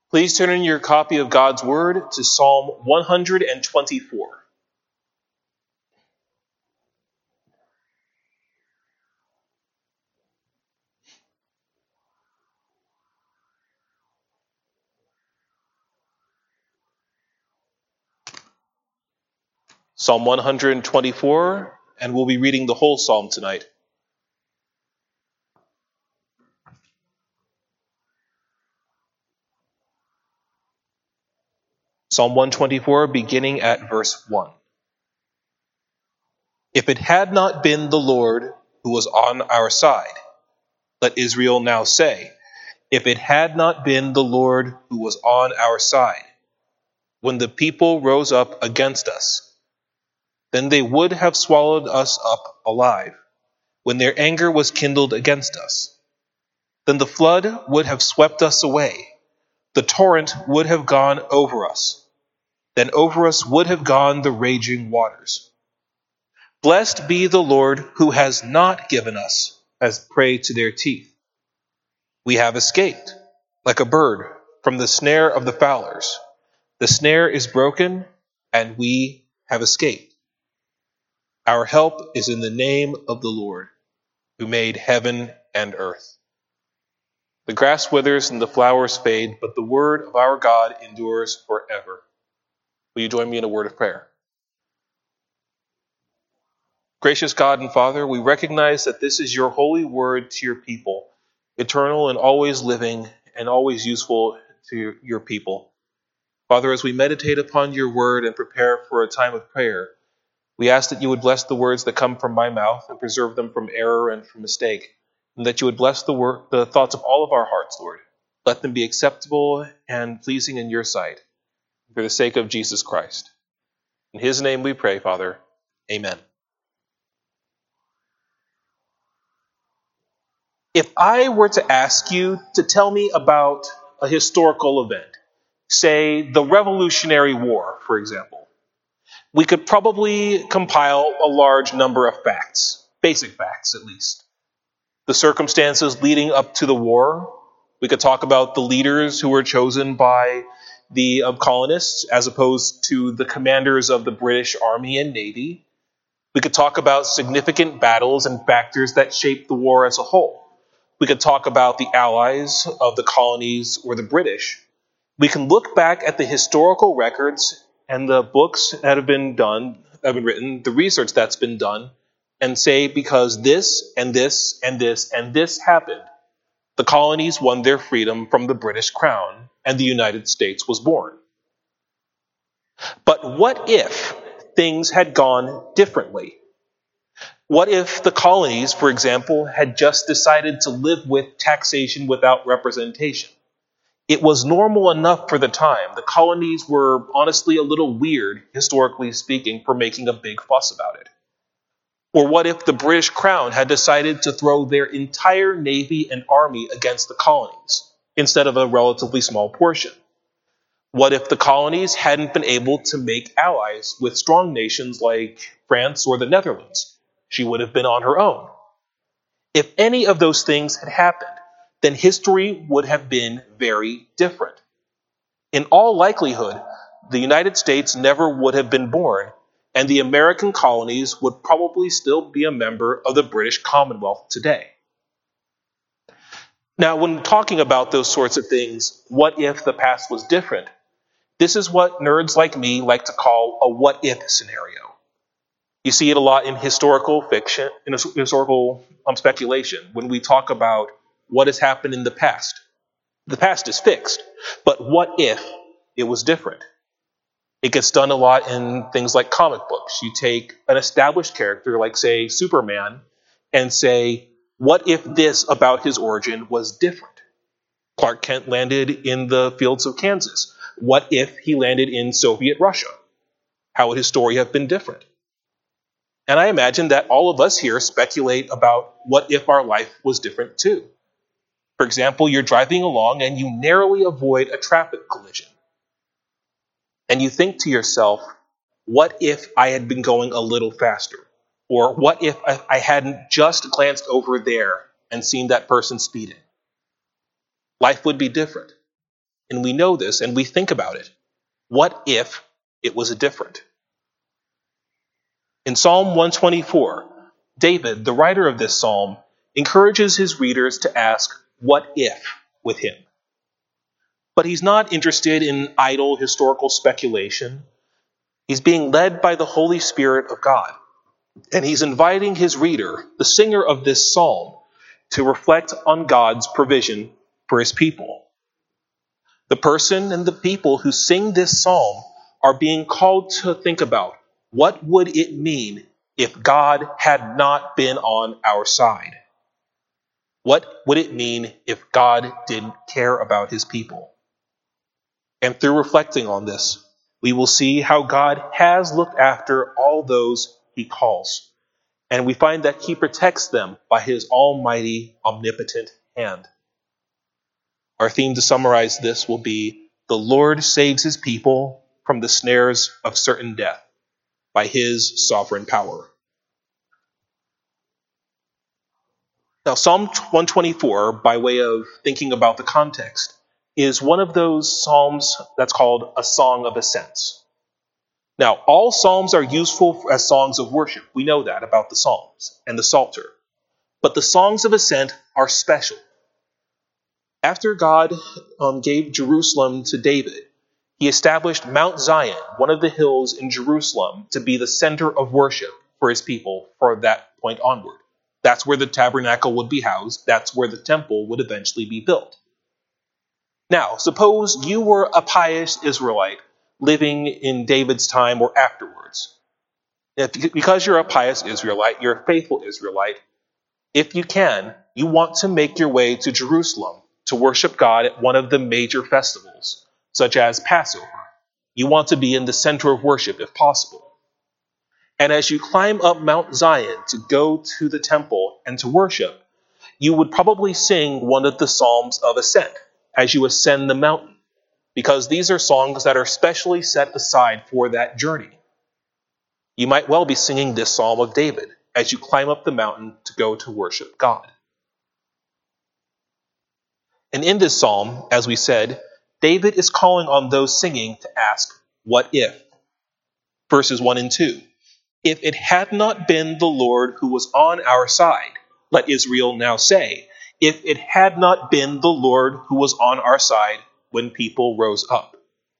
Please turn in your copy of God's Word to Psalm 124. Psalm 124, and we'll be reading the whole psalm tonight. Psalm 124, beginning at verse 1. If it had not been the Lord who was on our side, let Israel now say, if it had not been the Lord who was on our side, when the people rose up against us, then they would have swallowed us up alive, when their anger was kindled against us. Then the flood would have swept us away, the torrent would have gone over us. Then over us would have gone the raging waters. Blessed be the Lord who has not given us as prey to their teeth. We have escaped, like a bird, from the snare of the fowlers. The snare is broken, and we have escaped. Our help is in the name of the Lord, who made heaven and earth. The grass withers and the flowers fade, but the word of our God endures forever. Will you join me in a word of prayer? Gracious God and Father, we recognize that this is your holy word to your people, eternal and always living and always useful to your people. Father, as we meditate upon your word and prepare for a time of prayer, we ask that you would bless the words that come from my mouth and preserve them from error and from mistake, and that you would bless the thoughts of all of our hearts, Lord. Let them be acceptable and pleasing in your sight, for the sake of Jesus Christ. In his name we pray, Father. Amen. If I were to ask you to tell me about a historical event, say the Revolutionary War, for example, we could probably compile a large number of facts, basic facts at least. The circumstances leading up to the war. We could talk about the leaders who were chosen by the colonists as opposed to the commanders of the British Army and Navy. We could talk about significant battles and factors that shaped the war as a whole. We could talk about the allies of the colonies or the British. We can look back at the historical records and the books that have been written, the research that's been done, and say because this and this and this and this happened, the colonies won their freedom from the British Crown and the United States was born. But what if things had gone differently? What if the colonies, for example, had just decided to live with taxation without representation? It was normal enough for the time. The colonies were honestly a little weird, historically speaking, for making a big fuss about it. Or what if the British Crown had decided to throw their entire navy and army against the colonies, instead of a relatively small portion? What if the colonies hadn't been able to make allies with strong nations like France or the Netherlands? She would have been on her own. If any of those things had happened, then history would have been very different. In all likelihood, the United States never would have been born, and the American colonies would probably still be a member of the British Commonwealth today. Now, when talking about those sorts of things, what if the past was different? This is what nerds like me like to call a what-if scenario. You see it a lot in historical fiction, in historical speculation, when we talk about what has happened in the past. The past is fixed, but what if it was different? It gets done a lot in things like comic books. You take an established character, like, say, Superman, and say, what if this about his origin was different? Clark Kent landed in the fields of Kansas. What if he landed in Soviet Russia? How would his story have been different? And I imagine that all of us here speculate about what if our life was different too. For example, you're driving along and you narrowly avoid a traffic collision. And you think to yourself, what if I had been going a little faster? Or what if I hadn't just glanced over there and seen that person speeding? Life would be different. And we know this and we think about it. What if it was different? In Psalm 124, David, the writer of this psalm, encourages his readers to ask, what if, with him? But he's not interested in idle historical speculation. He's being led by the Holy Spirit of God. And he's inviting his reader, the singer of this psalm, to reflect on God's provision for his people. The person and the people who sing this psalm are being called to think about, what would it mean if God had not been on our side? What would it mean if God didn't care about his people? And through reflecting on this, we will see how God has looked after all those he calls. And we find that he protects them by his almighty, omnipotent hand. Our theme to summarize this will be, the Lord saves his people from the snares of certain death by his sovereign power. Now, Psalm 124, by way of thinking about the context, is one of those psalms that's called a song of ascents. Now, all psalms are useful as songs of worship. We know that about the Psalms and the Psalter. But the songs of ascent are special. After God gave Jerusalem to David, he established Mount Zion, one of the hills in Jerusalem, to be the center of worship for his people from that point onward. That's where the tabernacle would be housed. That's where the temple would eventually be built. Now, suppose you were a pious Israelite living in David's time or afterwards. Because you're a pious Israelite, you're a faithful Israelite, if you can, you want to make your way to Jerusalem to worship God at one of the major festivals, such as Passover. You want to be in the center of worship if possible. And as you climb up Mount Zion to go to the temple and to worship, you would probably sing one of the Psalms of Ascent as you ascend the mountain, because these are songs that are specially set aside for that journey. You might well be singing this Psalm of David as you climb up the mountain to go to worship God. And in this psalm, as we said, David is calling on those singing to ask, what if? Verses 1 and 2. If it had not been the Lord who was on our side, let Israel now say, if it had not been the Lord who was on our side when people rose up.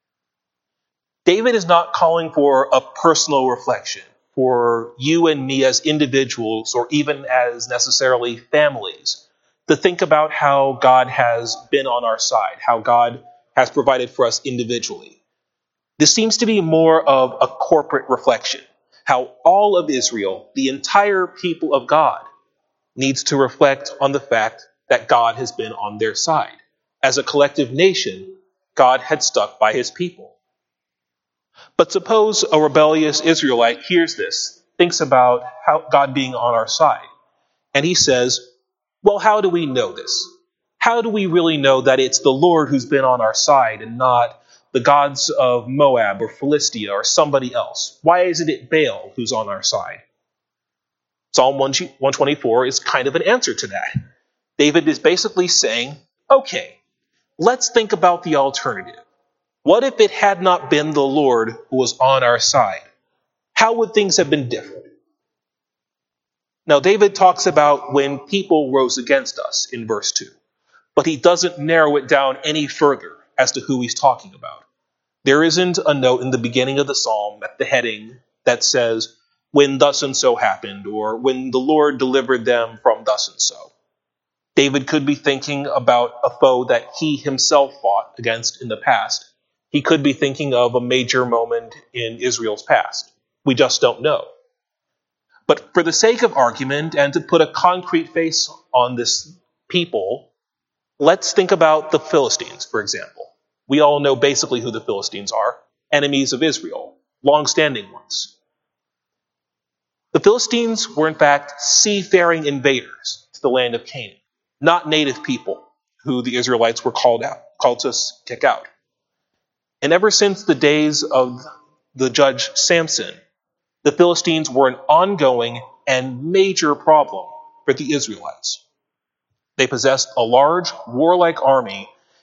David is not calling for a personal reflection for you and me as individuals, or even as necessarily families, to think about how God has been on our side, how God has provided for us individually. This seems to be more of a corporate reflection, how all of Israel, the entire people of God, needs to reflect on the fact that God has been on their side. As a collective nation, God had stuck by his people. But suppose a rebellious Israelite hears this, thinks about how God being on our side, and he says, well, how do we know this? How do we really know that it's the Lord who's been on our side and not the gods of Moab or Philistia or somebody else? Why isn't it Baal who's on our side? Psalm 124 is kind of an answer to that. David is basically saying, okay, let's think about the alternative. What if it had not been the Lord who was on our side? How would things have been different? Now, David talks about when people rose against us in verse 2, but he doesn't narrow it down any further as to who he's talking about. There isn't a note in the beginning of the psalm at the heading that says, when thus and so happened, or when the Lord delivered them from thus and so. David could be thinking about a foe that he himself fought against in the past. He could be thinking of a major moment in Israel's past. We just don't know. But for the sake of argument and to put a concrete face on this people, let's think about the Philistines, for example. We all know basically who the Philistines are, enemies of Israel, long-standing ones. The Philistines were in fact seafaring invaders to the land of Canaan, not native people who the Israelites were called to kick out. And ever since the days of the judge Samson, the Philistines were an ongoing and major problem for the Israelites. They possessed a large warlike army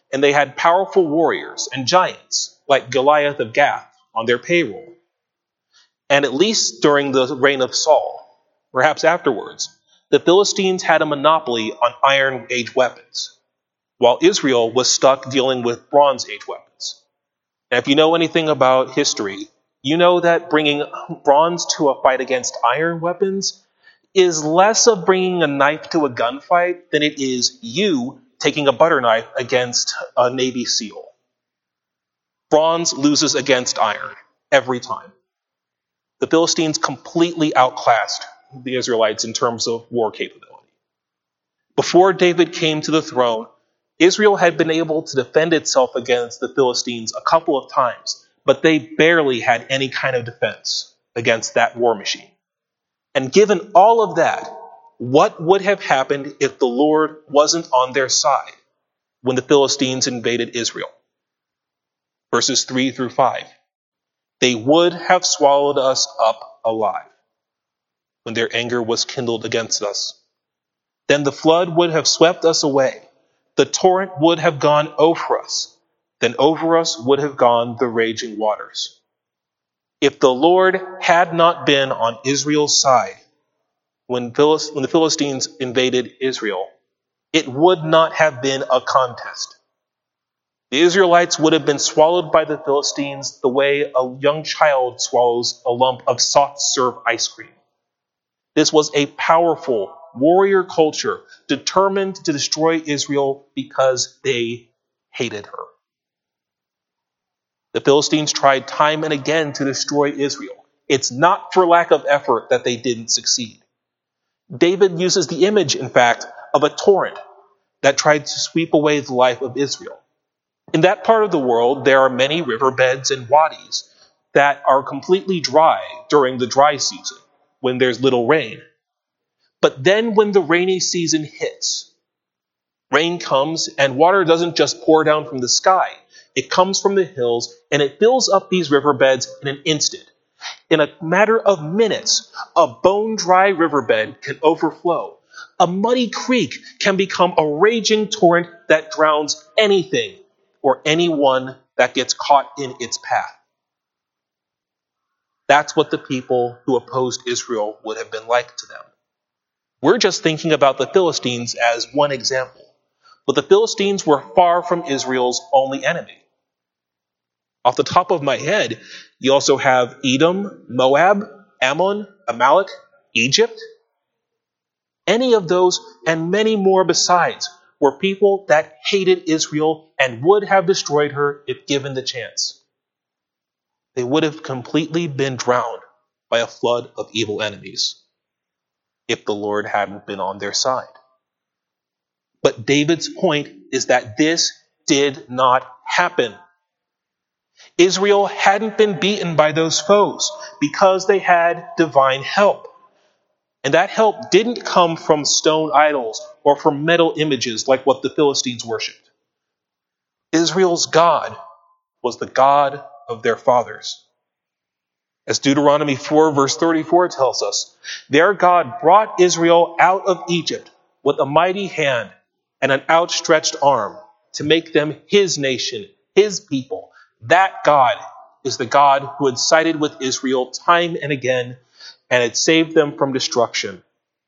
and they had powerful warriors and giants like Goliath of Gath on their payroll. And at least during the reign of Saul, perhaps afterwards, the Philistines had a monopoly on Iron Age weapons, while Israel was stuck dealing with Bronze Age weapons. And if you know anything about history, you know that bringing bronze to a fight against iron weapons is less of bringing a knife to a gunfight than it is you taking a butter knife against a Navy SEAL. Bronze loses against iron every time. The Philistines completely outclassed the Israelites in terms of war capability. Before David came to the throne, Israel had been able to defend itself against the Philistines a couple of times, but they barely had any kind of defense against that war machine. And given all of that, what would have happened if the Lord wasn't on their side when the Philistines invaded Israel? Verses 3 through 5. They would have swallowed us up alive when their anger was kindled against us. Then the flood would have swept us away. The torrent would have gone over us. Then over us would have gone the raging waters. If the Lord had not been on Israel's side when the Philistines invaded Israel, it would not have been a contest. The Israelites would have been swallowed by the Philistines the way a young child swallows a lump of soft-serve ice cream. This was a powerful warrior culture determined to destroy Israel because they hated her. The Philistines tried time and again to destroy Israel. It's not for lack of effort that they didn't succeed. David uses the image, in fact, of a torrent that tried to sweep away the life of Israel. In that part of the world, there are many riverbeds and wadis that are completely dry during the dry season, when there's little rain. But then when the rainy season hits, rain comes and water doesn't just pour down from the sky. It comes from the hills and it fills up these riverbeds in an instant. In a matter of minutes, a bone-dry riverbed can overflow. A muddy creek can become a raging torrent that drowns anything or anyone that gets caught in its path. That's what the people who opposed Israel would have been like to them. We're just thinking about the Philistines as one example, but the Philistines were far from Israel's only enemy. Off the top of my head, you also have Edom, Moab, Ammon, Amalek, Egypt. Any of those and many more besides were people that hated Israel and would have destroyed her if given the chance. They would have completely been drowned by a flood of evil enemies if the Lord hadn't been on their side. But David's point is that this did not happen. Israel hadn't been beaten by those foes because they had divine help. And that help didn't come from stone idols or from metal images like what the Philistines worshipped. Israel's God was the God of their fathers. As Deuteronomy 4 verse 34 tells us, their God brought Israel out of Egypt with a mighty hand and an outstretched arm to make them his nation, his people. That God is the God who had sided with Israel time and again and had saved them from destruction.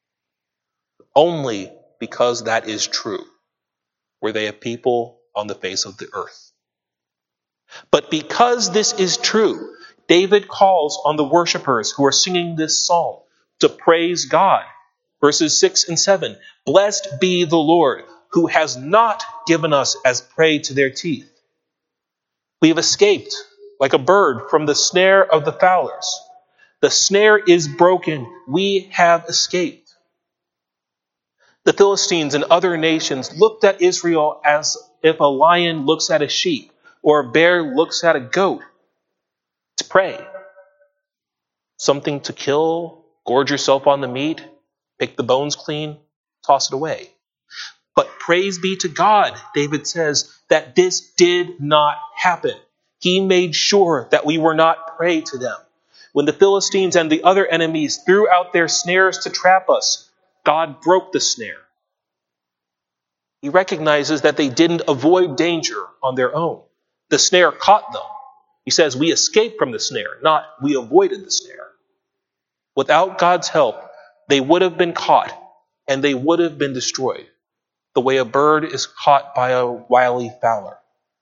Only because that is true were they a people on the face of the earth. But because this is true, David calls on the worshipers who are singing this psalm to praise God. Verses 6 and 7, blessed be the Lord who has not given us as prey to their teeth. We have escaped like a bird from the snare of the fowlers. The snare is broken. We have escaped. The Philistines and other nations looked at Israel as if a lion looks at a sheep or a bear looks at a goat. It's prey. Something to kill, gorge yourself on the meat, pick the bones clean, toss it away. But praise be to God, David says, that this did not happen. He made sure that we were not prey to them. When the Philistines and the other enemies threw out their snares to trap us, God broke the snare. He recognizes that they didn't avoid danger on their own. The snare caught them. He says, we escaped from the snare, not we avoided the snare. Without God's help, they would have been caught and they would have been destroyed, the way a bird is caught by a wily fowler.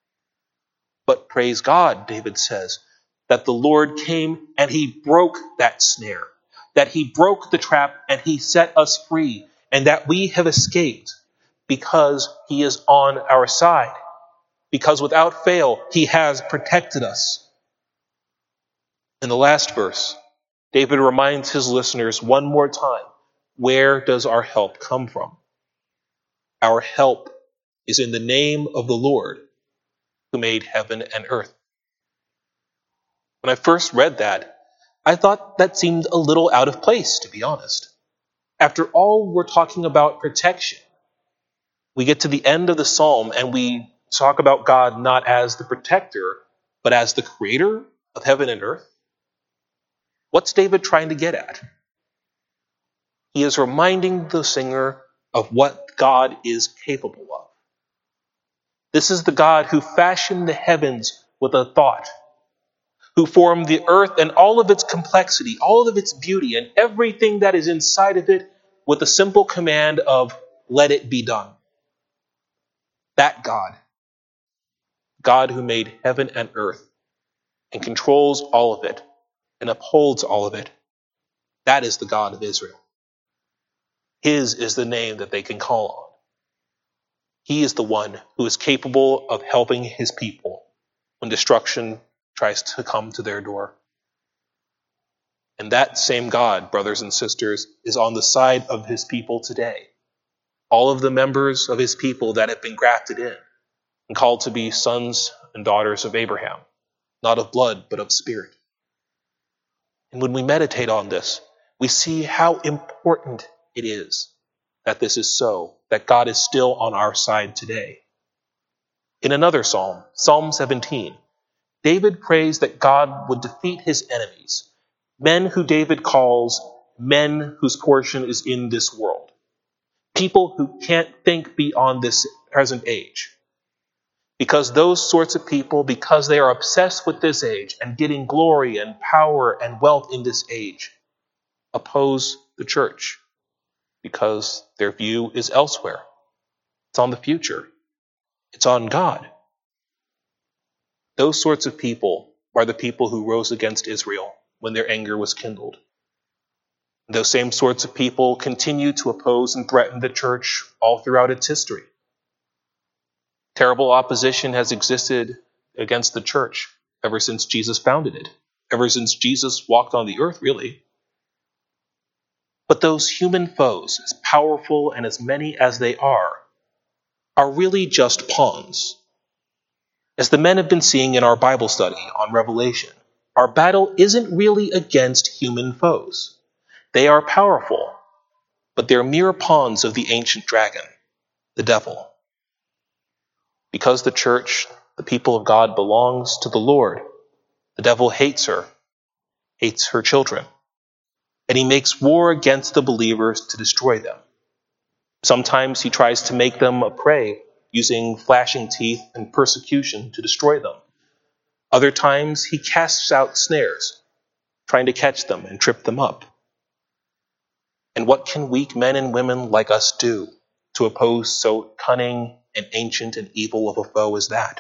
But praise God, David says, that the Lord came and he broke that snare, that he broke the trap and he set us free, and that we have escaped because he is on our side. Because without fail, he has protected us. In the last verse, David reminds his listeners one more time, where does our help come from? Our help is in the name of the Lord who made heaven and earth. When I first read that, I thought that seemed a little out of place, to be honest. After all, we're talking about protection. We get to the end of the psalm and we talk about God not as the protector, but as the creator of heaven and earth. What's David trying to get at? He is reminding the singer of what God is capable of. This is the God who fashioned the heavens with a thought, who formed the earth and all of its complexity, all of its beauty, and everything that is inside of it with the simple command of, let it be done. That God who made heaven and earth and controls all of it and upholds all of it, that is the God of Israel. His is the name that they can call on. He is the one who is capable of helping his people when destruction tries to come to their door. And that same God, brothers and sisters, is on the side of his people today. All of the members of his people that have been grafted in and called to be sons and daughters of Abraham, not of blood, but of spirit. And when we meditate on this, we see how important it is that this is so, that God is still on our side today. In another psalm, Psalm 17, David prays that God would defeat his enemies, men who David calls men whose portion is in this world, people who can't think beyond this present age. Because those sorts of people, because they are obsessed with this age and getting glory and power and wealth in this age, oppose the church because their view is elsewhere. It's on the future. It's on God. Those sorts of people are the people who rose against Israel when their anger was kindled. Those same sorts of people continue to oppose and threaten the church all throughout its history. Terrible opposition has existed against the church ever since Jesus founded it, ever since Jesus walked on the earth, really. But those human foes, as powerful and as many as they are really just pawns. As the men have been seeing in our Bible study on Revelation, our battle isn't really against human foes. They are powerful, but they're mere pawns of the ancient dragon, the devil. Because the church, the people of God, belongs to the Lord, the devil hates her children, and he makes war against the believers to destroy them. Sometimes he tries to make them a prey, using flashing teeth and persecution to destroy them. Other times he casts out snares, trying to catch them and trip them up. And what can weak men and women like us do to oppose so cunning and ancient and evil of a foe as that?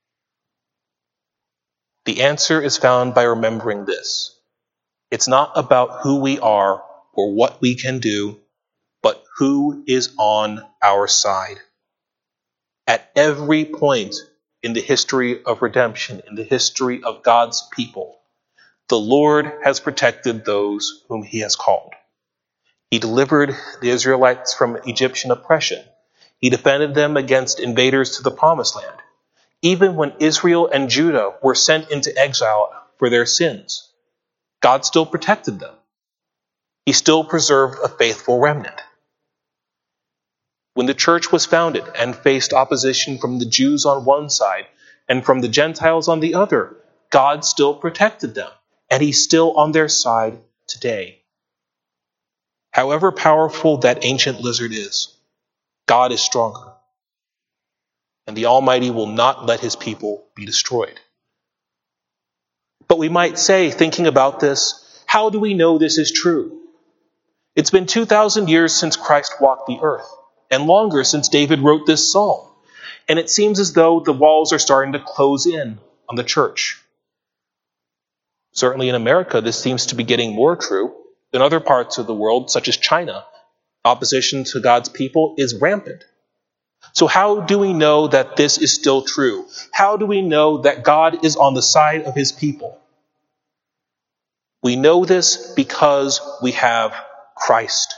The answer is found by remembering this. It's not about who we are or what we can do, but who is on our side. At every point in the history of redemption, in the history of God's people, the Lord has protected those whom he has called. He delivered the Israelites from Egyptian oppression. He defended them against invaders to the Promised Land. Even when Israel and Judah were sent into exile for their sins, God still protected them. He still preserved a faithful remnant. When the church was founded and faced opposition from the Jews on one side and from the Gentiles on the other, God still protected them, and he's still on their side today. However powerful that ancient lizard is, God is stronger. and the Almighty will not let his people be destroyed. But we might say, thinking about this, how do we know this is true? It's been 2,000 years since Christ walked the earth, and longer since David wrote this psalm. And it seems as though the walls are starting to close in on the church. Certainly in America, this seems to be getting more true than other parts of the world, such as China. Opposition to God's people is rampant. So how do we know that this is still true? How do we know that God is on the side of his people? We know this because we have Christ.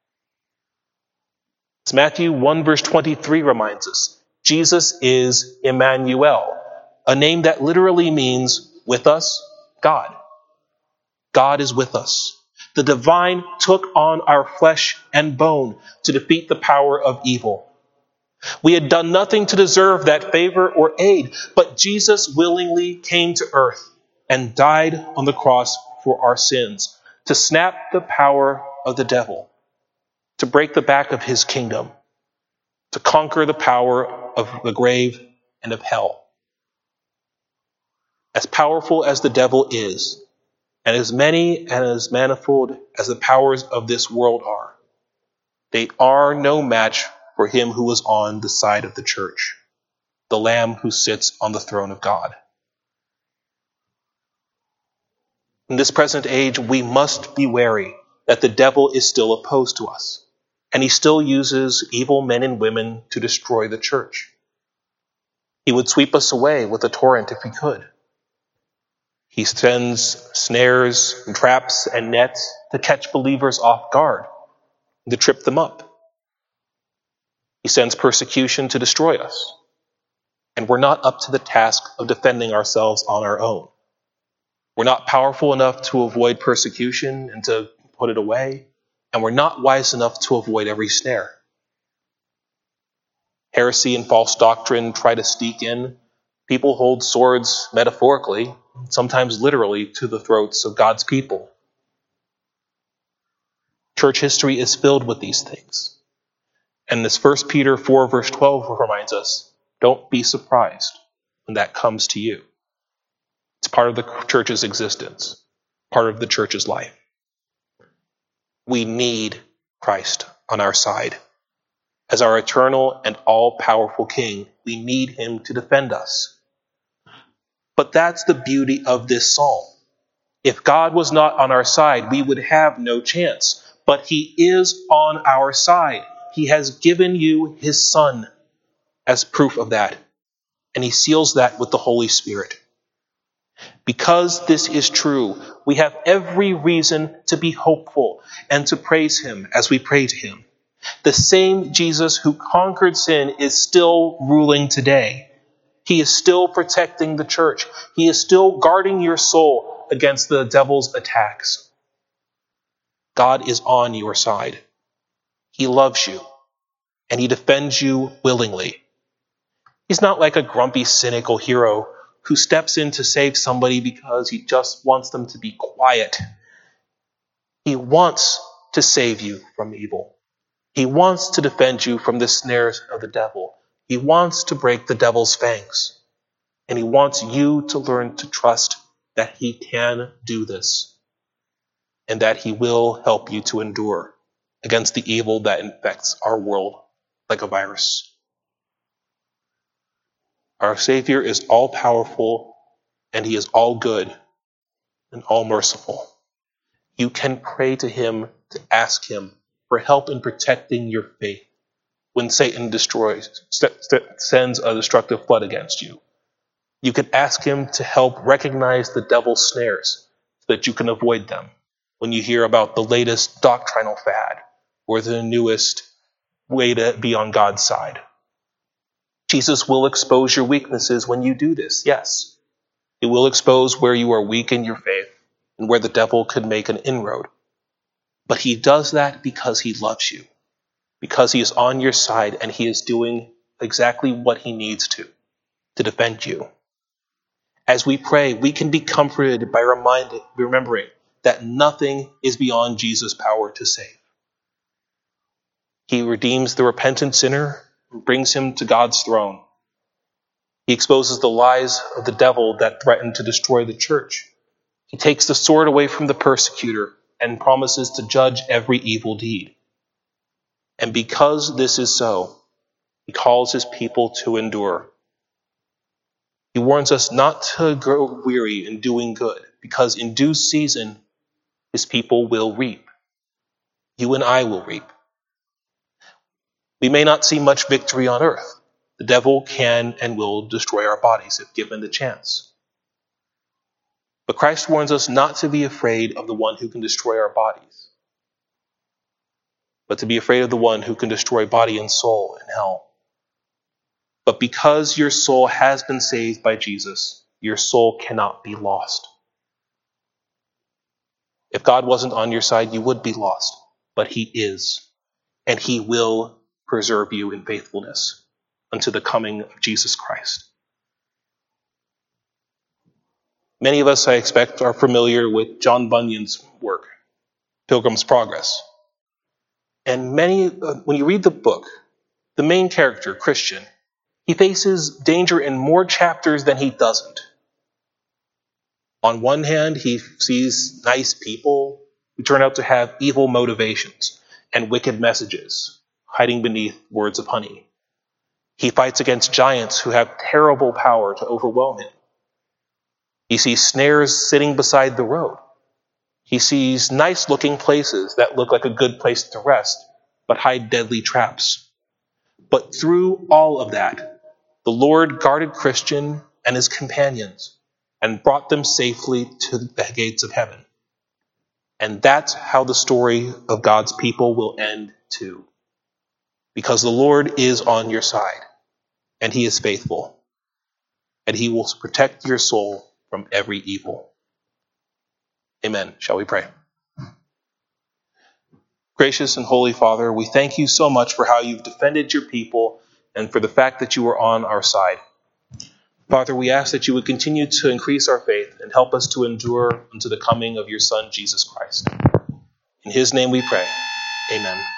As Matthew 1 verse 23 reminds us, Jesus is Emmanuel, a name that literally means with us, God. God is with us. The divine took on our flesh and bone to defeat the power of evil. We had done nothing to deserve that favor or aid, but Jesus willingly came to earth and died on the cross for our sins, to snap the power of the devil, to break the back of his kingdom, to conquer the power of the grave and of hell. As powerful as the devil is, and as many and as manifold as the powers of this world are, they are no match for him who is on the side of the church, the Lamb who sits on the throne of God. In this present age, we must be wary that the devil is still opposed to us, and he still uses evil men and women to destroy the church. He would sweep us away with a torrent if he could. He sends snares and traps and nets to catch believers off guard, and to trip them up. He sends persecution to destroy us, and we're not up to the task of defending ourselves on our own. We're not powerful enough to avoid persecution and to put it away, and we're not wise enough to avoid every snare. Heresy and false doctrine try to sneak in. People hold swords metaphorically, sometimes literally, to the throats of God's people. Church history is filled with these things. And this 1 Peter 4 verse 12 reminds us, don't be surprised when that comes to you. It's part of the church's existence, part of the church's life. We need Christ on our side. As our eternal and all-powerful King, we need him to defend us. But that's the beauty of this psalm. If God was not on our side, we would have no chance. But he is on our side. He has given you his Son as proof of that. And he seals that with the Holy Spirit. Because this is true, we have every reason to be hopeful and to praise him as we pray to him. The same Jesus who conquered sin is still ruling today. He is still protecting the church. He is still guarding your soul against the devil's attacks. God is on your side. He loves you, and he defends you willingly. He's not like a grumpy, cynical hero who steps in to save somebody because he just wants them to be quiet. He wants to save you from evil. He wants to defend you from the snares of the devil. He wants to break the devil's fangs. And he wants you to learn to trust that he can do this and that he will help you to endure against the evil that infects our world like a virus. Our Savior is all-powerful, and he is all good and all merciful. You can pray to him to ask him for help in protecting your faith when Satan sends a destructive flood against you. You can ask him to help recognize the devil's snares so that you can avoid them when you hear about the latest doctrinal fad or the newest way to be on God's side. Jesus will expose your weaknesses when you do this, yes. He will expose where you are weak in your faith and where the devil could make an inroad. But he does that because he loves you, because he is on your side and he is doing exactly what he needs to defend you. As we pray, we can be comforted by remembering that nothing is beyond Jesus' power to save. He redeems the repentant sinner and brings him to God's throne. He exposes the lies of the devil that threaten to destroy the church. He takes the sword away from the persecutor and promises to judge every evil deed. And because this is so, he calls his people to endure. He warns us not to grow weary in doing good, because in due season, his people will reap. You and I will reap. We may not see much victory on earth. The devil can and will destroy our bodies if given the chance. But Christ warns us not to be afraid of the one who can destroy our bodies, but to be afraid of the one who can destroy body and soul in hell. But because your soul has been saved by Jesus, your soul cannot be lost. If God wasn't on your side, you would be lost, but he is, and he will preserve you in faithfulness unto the coming of Jesus Christ. Many of us, I expect, are familiar with John Bunyan's work, Pilgrim's Progress. And when you read the book, the main character, Christian, he faces danger in more chapters than he doesn't. On one hand, he sees nice people who turn out to have evil motivations and wicked messages, hiding beneath words of honey. He fights against giants who have terrible power to overwhelm him. He sees snares sitting beside the road. He sees nice-looking places that look like a good place to rest, but hide deadly traps. But through all of that, the Lord guarded Christian and his companions and brought them safely to the gates of heaven. And that's how the story of God's people will end too. Because the Lord is on your side, and he is faithful, and he will protect your soul from every evil. Amen. Shall we pray? Gracious and holy Father, we thank you so much for how you've defended your people and for the fact that you are on our side. Father, we ask that you would continue to increase our faith and help us to endure unto the coming of your Son, Jesus Christ. In his name we pray. Amen.